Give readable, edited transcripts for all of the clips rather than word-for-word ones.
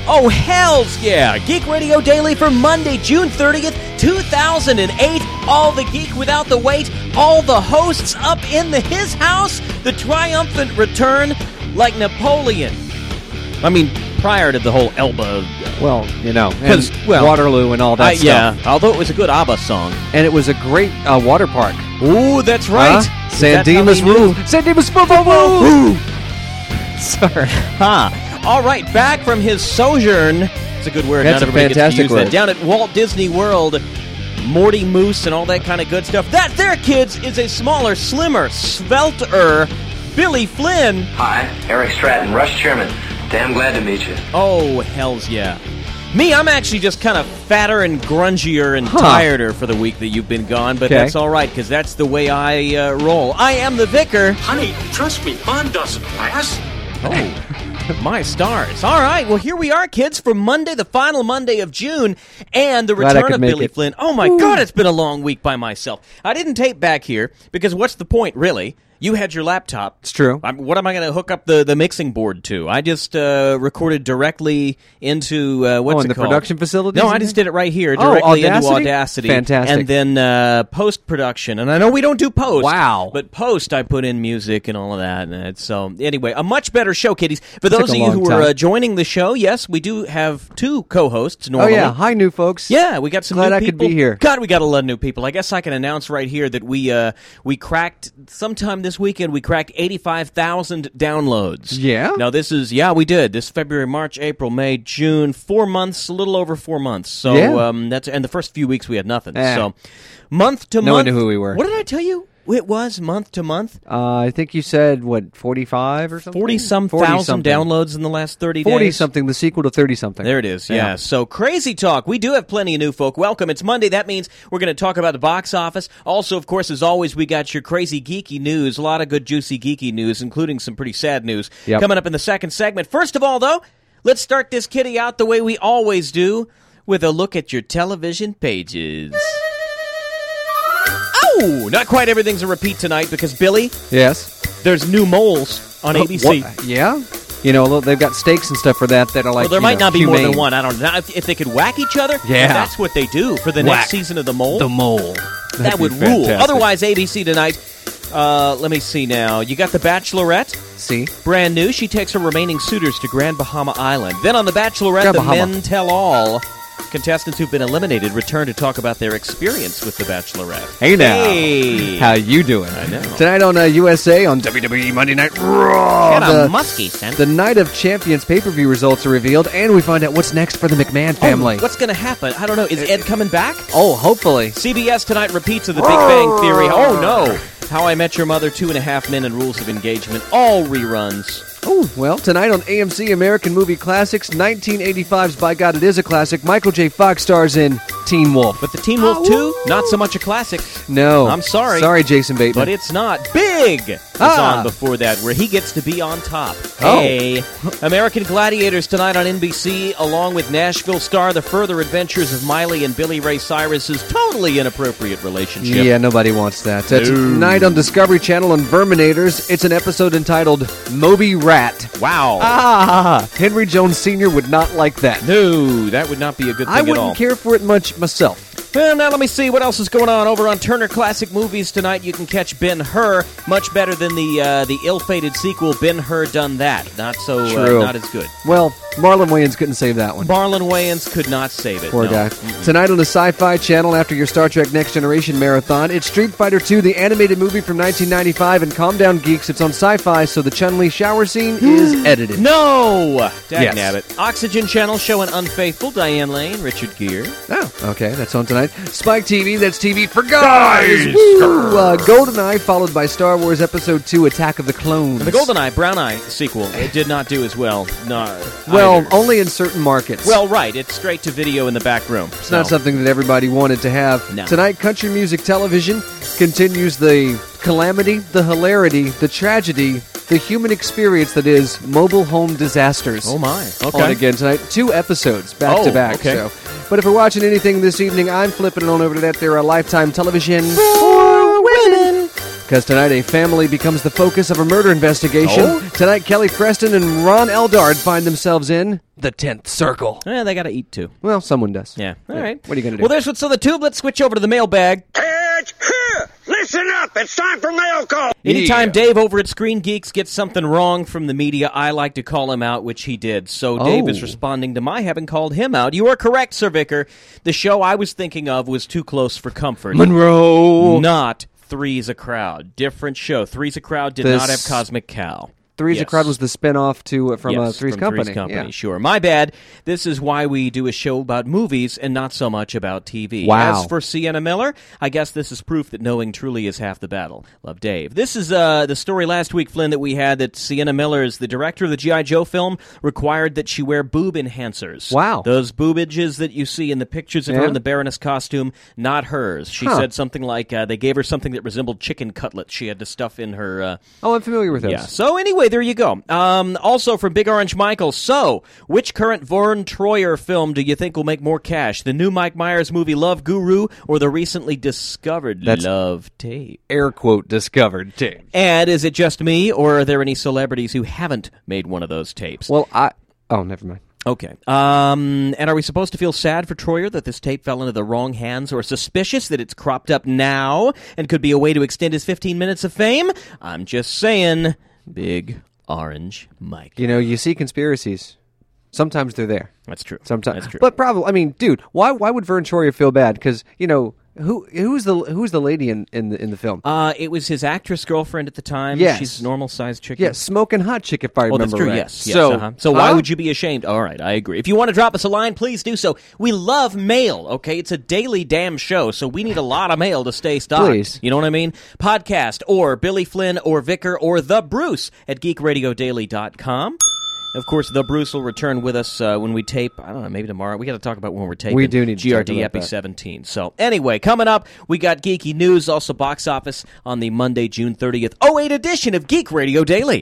Oh, hells yeah! Geek Radio Daily for Monday, June 30th, 2008. All the geek without the weight, all the hosts up in his house, the triumphant return like Napoleon. I mean, prior to the whole Elba. Well, you know, and Waterloo and all that stuff. Yeah, although it was a good ABBA song. And it was a great water park. Ooh, that's right. San Dimas Woo. San Dimas Woo. Sorry. All right, back from his sojourn. It's a good word. That's Not a everybody fantastic gets to use word. that. Down at Walt Disney World, Morty Moose and all that kind of good stuff. That there, kids, is a smaller, slimmer, svelter Billy Flynn. Hi, Eric Stratton, Rush Chairman. Damn glad to meet you. Oh, hells yeah. Me, I'm actually just kind of fatter and grungier and tireder for the week that you've been gone, but that's all right, because that's the way I roll. I am the vicar. Honey, trust me, fun doesn't last. Oh, my stars. All right, well, here we are, kids, for Monday, the final Monday of June, and the return of Billy Flynn. Oh, my God, it's been a long week by myself. I didn't tape back here, because what's the point, really? You had your laptop. It's true. What am I going to hook up the mixing board to? I just recorded directly into, what's it the called? Production facilities? No, I just did it right here, directly into Audacity. Fantastic. And then post-production. And I know we don't do post. Wow. But post, I put in music and all of that. And so, anyway, a much better show, kiddies. For those of you who are joining the show, yes, we do have two co-hosts normally. Oh, yeah. Hi, new folks. Yeah, we got some Glad new I people. could be here. God, we got a lot of new people. I guess I can announce right here that we cracked, sometime this weekend, we cracked 85,000 downloads. Yeah? Now, this is, we did. This February, March, April, May, June, 4 months, a little over 4 months. So, that's, and the first few weeks we had nothing. So, month to month. No one knew who we were. What did I tell you? It was month to month. I think you said, 45 or something? 40-some thousand downloads in the last 30 days. 40-something, the sequel to 30-something. There it is, yeah. So, crazy talk. We do have plenty of new folk. Welcome. It's Monday. That means we're going to talk about the box office. Also, of course, as always, we got your crazy geeky news. A lot of good, juicy, geeky news, including some pretty sad news coming up in the second segment. First of all, though, let's start this kitty out the way we always do, with a look at your television pages. Oh, not quite everything's a repeat tonight because, Billy, yes, there's new moles on ABC. Yeah? You know, they've got stakes and stuff for that are like, well, there might not be humane. more than one. I don't know. If they could whack each other, that's what they do for the next season of The Mole. The Mole. That would rule. Otherwise, ABC tonight, let me see now. You got The Bachelorette. See? Brand new. She takes her remaining suitors to Grand Bahama Island. Then on The Bachelorette, the men tell all. Contestants who've been eliminated return to talk about their experience with The Bachelorette. Hey now. How you doing? I know. Tonight on USA on WWE Monday Night Raw. The Night of Champions pay-per-view results are revealed, and we find out what's next for the McMahon family. What's going to happen? I don't know. Is Ed coming back? Oh, hopefully. CBS tonight repeats of The Big Bang Theory. Oh, no. How I Met Your Mother, 2.5 Men, and Rules of Engagement. All reruns. Oh, well, tonight on AMC American Movie Classics, 1985's By God It Is a Classic, Michael J. Fox stars in Teen Wolf. But the Teen Wolf 2, not so much a classic. No. I'm sorry. Sorry, Jason Bateman. But it's not. Big is on before that, where he gets to be on top. Hey. American Gladiators tonight on NBC, along with Nashville star The Further Adventures of Miley and Billy Ray Cyrus's totally inappropriate relationship. Yeah, nobody wants that. Tonight on Discovery Channel on Verminators, it's an episode entitled Moby Rat. Wow. Henry Jones Sr. would not like that. No, that would not be a good thing I at all. wouldn't care for it much myself. Well, now let me see what else is going on. Over on Turner Classic Movies tonight, you can catch Ben-Hur, much better than the ill-fated sequel, Ben-Hur Done That. Not so, not as good. Well, Marlon Wayans couldn't save that one. Marlon Wayans could not save it. Poor guy. Mm-hmm. Tonight on the Sci-Fi Channel, after your Star Trek Next Generation marathon, it's Street Fighter II, the animated movie from 1995, and calm down, geeks, it's on Sci-Fi, so the Chun-Li shower scene is edited. No! Dagnabbit. Oxygen Channel showing Unfaithful, Diane Lane, Richard Gere. Oh, okay, that's on tonight. Spike TV, that's TV for guys! Woo! GoldenEye, followed by Star Wars Episode 2, Attack of the Clones. The GoldenEye, Brown Eye sequel, it did not do as well. No. Well, only in certain markets. Well, right. It's straight to video in the back room. It's not something that everybody wanted to have. No. Tonight, Country Music Television continues the calamity, the hilarity, the tragedy, the human experience that is mobile home disasters. Oh, my. Okay. On again tonight. 2 episodes back to back. Okay. So. But if we're watching anything this evening, I'm flipping it on over to that there Lifetime Television for women. Because tonight a family becomes the focus of a murder investigation. Oh? Tonight, Kelly Preston and Ron Eldard find themselves in the 10th Circle. They got to eat, too. Well, someone does. Yeah. All right. What are you going to do? Well, there's what's on the tube. Let's switch over to the mailbag. Heads here! Listen up! It's time for mail call! Anytime Dave over at Screen Geeks gets something wrong from the media, I like to call him out, which he did. So Dave is responding to my having called him out. You are correct, Sir Vicar. The show I was thinking of was Too Close for Comfort. Monroe! Not Three's a Crowd. Different show. Three's a Crowd did not have Cosmic Cow. Three's a Crowd was the spinoff from Yes, Three's from Company. Three's Company, Yeah. sure. My bad. This is why we do a show about movies and not so much about TV. Wow. As for Sienna Miller, I guess this is proof that knowing truly is half the battle. Love, Dave. This is the story last week, Flynn, that we had that Sienna Miller, is the director of the G.I. Joe film, required that she wear boob enhancers. Wow. Those boobages that you see in the pictures of her in the Baroness costume, not hers. She said something like they gave her something that resembled chicken cutlets she had to stuff in her... Oh, I'm familiar with those. Yeah. So anyway, there you go. Also from Big Orange Michael, so which current Vern Troyer film do you think will make more cash? The new Mike Myers movie Love Guru or the recently discovered Love Tape? Air quote discovered tape. And is it just me, or are there any celebrities who haven't made one of those tapes? Well, never mind. Okay. And are we supposed to feel sad for Troyer that this tape fell into the wrong hands, or suspicious that it's cropped up now and could be a way to extend his 15 minutes of fame? I'm just saying, Big Orange Mike. You know, you see conspiracies. Sometimes they're there. That's true. Sometimes, That's true. but probably. I mean, dude, why would Vern Troyer feel bad? Because who's the lady in the film? It was his actress girlfriend at the time. Yes. She's a normal sized chicken. Yeah, smoking hot chick, if I remember that's true. right. Yes. So, So why would you be ashamed? All right, I agree. If you want to drop us a line, please do so. We love mail. Okay, it's a daily damn show, so we need a lot of mail to stay stocked. Please. You know what I mean? Podcast or Billy Flynn or Vicar or the Bruce at GeekRadioDaily.com. Of course, the Bruce will return with us when we tape. I don't know, maybe tomorrow. We got to talk about when we're taping. We do need to talk GRD about Epi that. 17. So anyway, coming up, we got geeky news, also box office on the Monday, June 30th, 08 edition of Geek Radio Daily.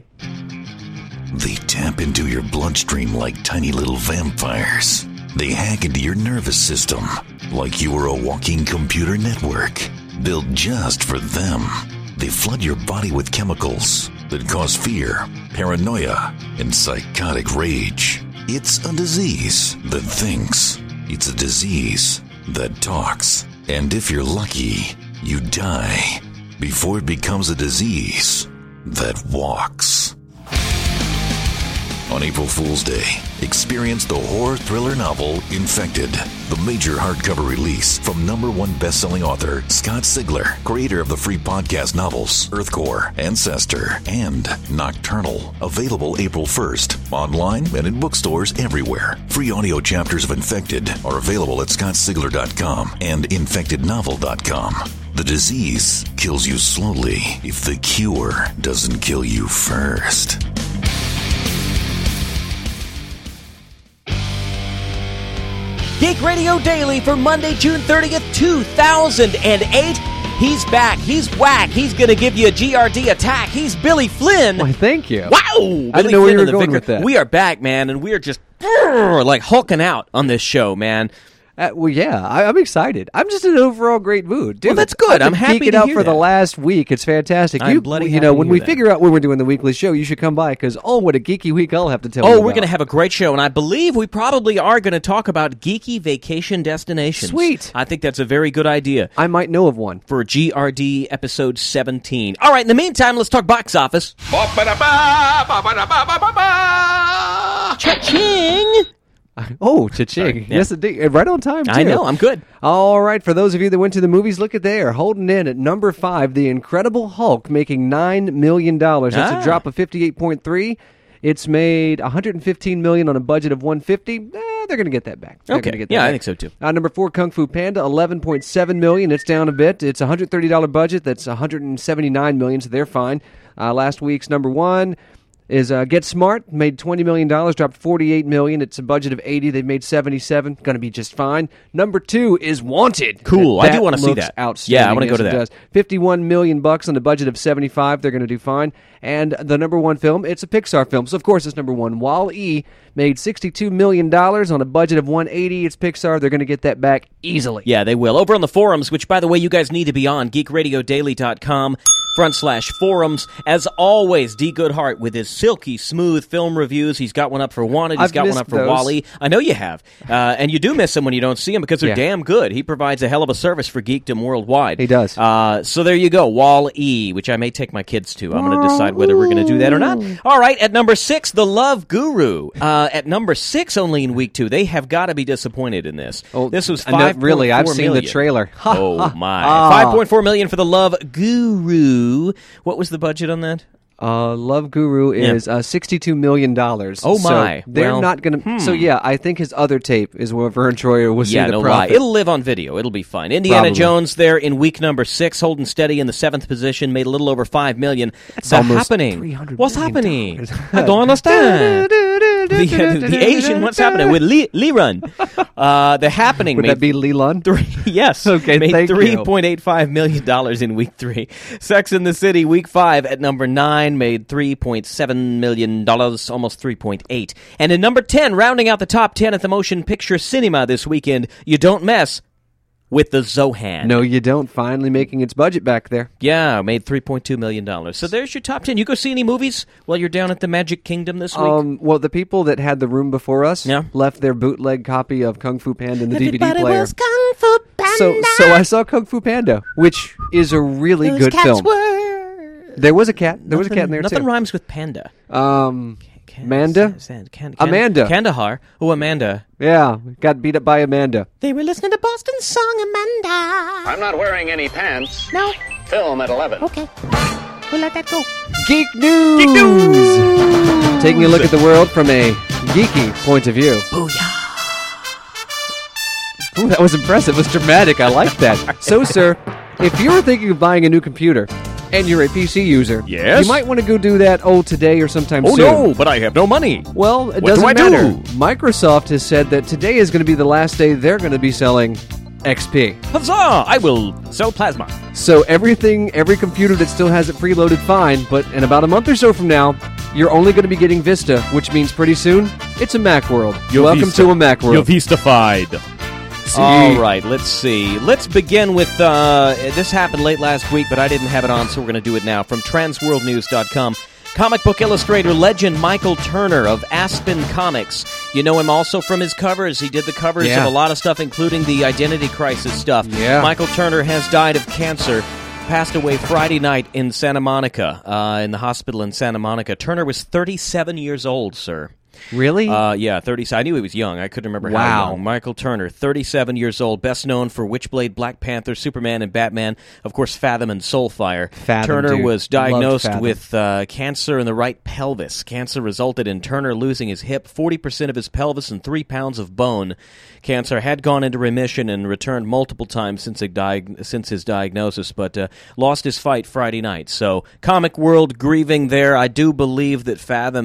They tap into your bloodstream like tiny little vampires. They hack into your nervous system like you were a walking computer network built just for them. They flood your body with chemicals that cause fear, paranoia, and psychotic rage. It's a disease that thinks. It's a disease that talks. And if you're lucky, you die before it becomes a disease that walks. On April Fool's Day, experience the horror thriller novel Infected, the major hardcover release from #1 best-selling author Scott Sigler, creator of the free podcast novels Earthcore, Ancestor, and Nocturnal. Available April 1st, online and in bookstores everywhere. Free audio chapters of Infected are available at scottsigler.com and infectednovel.com. The disease kills you slowly if the cure doesn't kill you first. Geek Radio Daily for Monday, June 30th, 2008. He's back. He's whack. He's going to give you a GRD attack. He's Billy Flynn. Why, thank you. Wow! I didn't Billy know where you Flynn were and the going Vicar. with that. We are back, man, and we are just like hulking out on this show, man. Well, yeah, I'm excited. I'm just in an overall great mood, dude. Well, that's good. I've I'm been happy geeking to out hear for the that. last week. It's fantastic. I'm bloody happy when to we hear that. figure out when we're doing the weekly show, you should come by because what a geeky week I'll have to tell you Oh, about. we're going to have a great show, and I believe we probably are going to talk about geeky vacation destinations. Sweet. I think that's a very good idea I might know of one. for GRD episode 17. All right, in the meantime, let's talk box office. Cha-ching! Oh, cha-ching. Yeah. Yes, indeed. Right on time, too. I know, I'm good. All right, for those of you that went to the movies, look at there. Holding in at number 5, The Incredible Hulk, making $9 million. That's a drop of 58.3. It's made $115 million on a budget of $150. They're going to get that back. They're Okay. gonna get that Yeah, I back. think so, too. Number 4, Kung Fu Panda, $11.7 million. It's down a bit. It's a $130 budget. That's $179 million, so they're fine. Last week's number 1 is Get Smart, made $20 million, dropped $48 million. It's a budget of $80. They've made $77. Going to be just fine. Number 2 is Wanted. Cool. I do wanna see looks that. Outstanding. Yeah, I wanna go Yes, to it that. does. $51 million on a budget of $75. They're going to do fine. And the number one film, it's a Pixar film. So, of course, it's number one. Wall-E made $62 million on a budget of $180. It's Pixar. They're going to get that back easily. Yeah, they will. Over on the forums, which, by the way, you guys need to be on, geekradiodaily.com/forums. As always, D. Goodhart with his silky smooth film reviews. He's got one up for Wanted. He's got one up for Wall-E. I know you have. And you do miss them when you don't see them because they're damn good. He provides a hell of a service for geekdom worldwide. He does. So there you go, Wall-E, which I may take my kids to. I'm going to decide whether we're going to do that or not. All right, at number 6, The Love Guru. At number 6 only in week 2. They have got to be disappointed in this. Oh, this was 5.4 really, I've seen million. the trailer. Oh, my. 5.4 million for The Love Guru. What was the budget on that? Love Guru is $62 million. Oh, my. So they're not going to... So, yeah, I think his other tape is where Vern Troyer will see the profit. It'll live on video. It'll be fine. Indiana Jones there in week number 6, holding steady in the 7th position, made a little over $5 million. That's almost happening? $300 What's million? Happening? I don't understand. the Asian, what's happening with Lee-Run? The Happening. Would that be Leland? Yes. Okay, made thank you. $3.85 million in week 3. Sex and the City, week 5 at number 9, made $3.7 million, almost 3.8. And in number 10, rounding out the top 10 at the Motion Picture Cinema this weekend, You Don't Mess with the Zohan. No, you don't. Finally making its budget back there. Yeah, made $3.2 million. So there's your top 10. You go see any movies while you're down at the Magic Kingdom this week? Well, the people that had the room before us left their bootleg copy of Kung Fu Panda in the DVD player. Was Kung Fu Panda. So I saw Kung Fu Panda, which is a really good film. There was a cat. There was a cat in there, Nothing too. rhymes with panda. Amanda? Amanda. Kandahar. Oh, Amanda. Yeah, got beat up by Amanda. They were listening to Boston song, Amanda. I'm not wearing any pants. No? Film at 11. Okay. We'll let that go. Geek News! Geek News! Taking a look at the world from a geeky point of view. Booyah. Ooh, that was impressive. It was dramatic. I like that. So, sir, if you were thinking of buying a new computer and you're a PC user, yes, you might want to go do that today or sometime soon. Oh, no, but I have no money. Well, it What doesn't do I matter. do? Microsoft has said that today is going to be the last day they're going to be selling XP. Huzzah! I will sell plasma. So every computer that still has it preloaded, fine, but in about a month or so from now, you're only going to be getting Vista, which means pretty soon, it's a Mac world. Welcome to a Mac world. You're Vista-fied. All right, let's see. Let's begin with, this happened late last week, but I didn't have it on, so we're going to do it now. From transworldnews.com, comic book illustrator legend Michael Turner of Aspen Comics. You know him also from his covers. He did the covers of a lot of stuff, including the Identity Crisis stuff. Yeah. Michael Turner has died of cancer. Passed away Friday night in Santa Monica, in the hospital in Santa Monica. Turner was 37 years old, sir. Really? Yeah, 30. I knew he was young. I couldn't remember how young. Michael Turner, 37 years old, best known for Witchblade, Black Panther, Superman, and Batman. Of course, Fathom and Soulfire. Fathom, was diagnosed with cancer in the right pelvis. Cancer resulted in Turner losing his hip, 40% of his pelvis, and 3 pounds of bone. Cancer had gone into remission and returned multiple times since his diagnosis, but lost his fight Friday night. So, comic world grieving there. I do believe that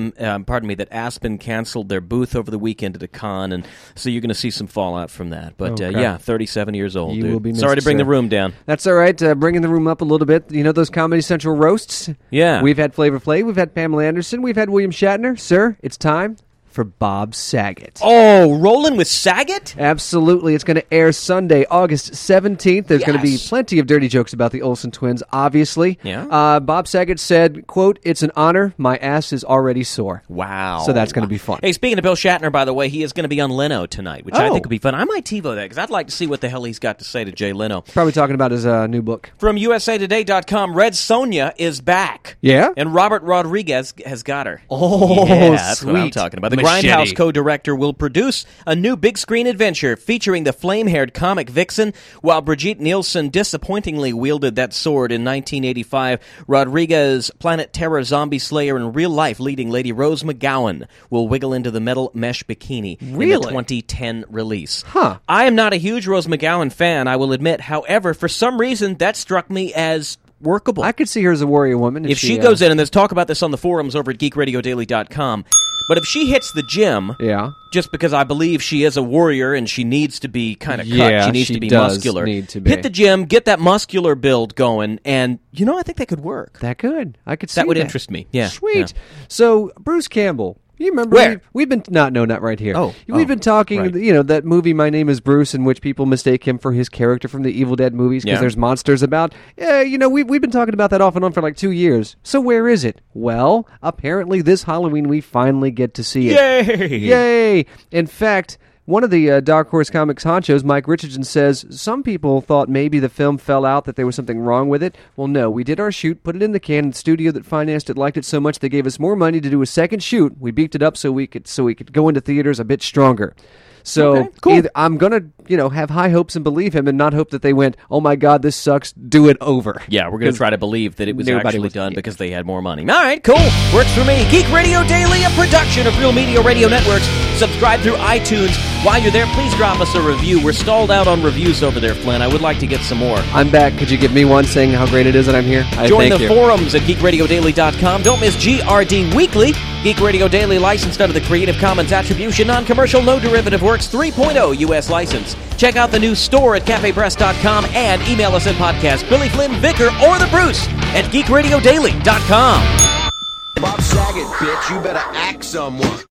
that Aspen canceled their booth over the weekend at a con, and so you're going to see some fallout from that. But yeah, 37 years old. You dude. will be missed, Sorry to bring sir. the room down. That's all right. Bringing the room up a little bit. You know those Comedy Central roasts? Yeah. We've had Flavor Flav, we've had Pamela Anderson, we've had William Shatner. Sir, it's time for Bob Saget. Oh, rolling with Saget? Absolutely. It's going to air Sunday, August 17th. There's going to be plenty of dirty jokes about the Olsen twins, obviously. Yeah. Bob Saget said, quote, "It's an honor. My ass is already sore." Wow. So that's going to be fun. Hey, speaking of Bill Shatner, by the way, he is going to be on Leno tonight, which I think will be fun. I might TiVo that because I'd like to see what the hell he's got to say to Jay Leno. Probably talking about his new book. From USAToday.com, Red Sonja is back. Yeah? And Robert Rodriguez has got her. Oh, yeah, that's what I'm sweet. talking about. The Machete. Grindhouse co-director will produce a new big-screen adventure featuring the flame-haired comic Vixen. While Brigitte Nielsen disappointingly wielded that sword in 1985, Rodriguez, Planet Terror zombie slayer and real-life leading Lady Rose McGowan will wiggle into the metal mesh bikini in the 2010 release. Huh. I am not a huge Rose McGowan fan, I will admit. However, for some reason, that struck me as workable. I could see her as a warrior woman. If she goes in, and there's talk about this on the forums over at geekradiodaily.com, But if she hits the gym, Yeah. just because I believe she is a warrior and she needs to be kind of cut, Yeah, she needs she to be does muscular. need to be. Hit the gym, get that muscular build going, and I think that could work. That could. I could see That would interest me. Yeah. Sweet. Yeah. So, Bruce Campbell. You remember Where? we've been not right here. Oh, we've been talking. right. That movie My Name Is Bruce, in which people mistake him for his character from the Evil Dead movies because Yeah. there's monsters about. Yeah, we've been talking about that off and on for like 2 years. So where is it? Well, apparently this Halloween we finally get to see it. Yay! Yay! In fact, one of the Dark Horse Comics honchos, Mike Richardson, says some people thought maybe the film fell out, that there was something wrong with it. Well, no, we did our shoot, put it in the can. The studio that financed it liked it so much they gave us more money to do a second shoot. We beefed it up so we could go into theaters a bit stronger. So Okay, cool. either I'm gonna have high hopes and believe him, and not hope that they went, oh my God, this sucks, do it over. Yeah, we're going to try to believe that it was Nobody actually was- done because they had more money. All right, cool. Works for me. Geek Radio Daily, a production of Real Media Radio Networks. Subscribe through iTunes. While you're there, please drop us a review. We're stalled out on reviews over there, Flynn. I would like to get some more. I'm back. Could you give me one saying how great it is that I'm here? Join thank the you. forums at geekradiodaily.com. Don't miss GRD Weekly. Geek Radio Daily, licensed under the Creative Commons Attribution, Non-Commercial, No Derivative Works 3.0 U.S. license. Check out the new store at cafepress.com and email us at podcast Billy Flynn, Vicar, or the Bruce at geekradiodaily.com. Bob Saget, bitch, you better act someone.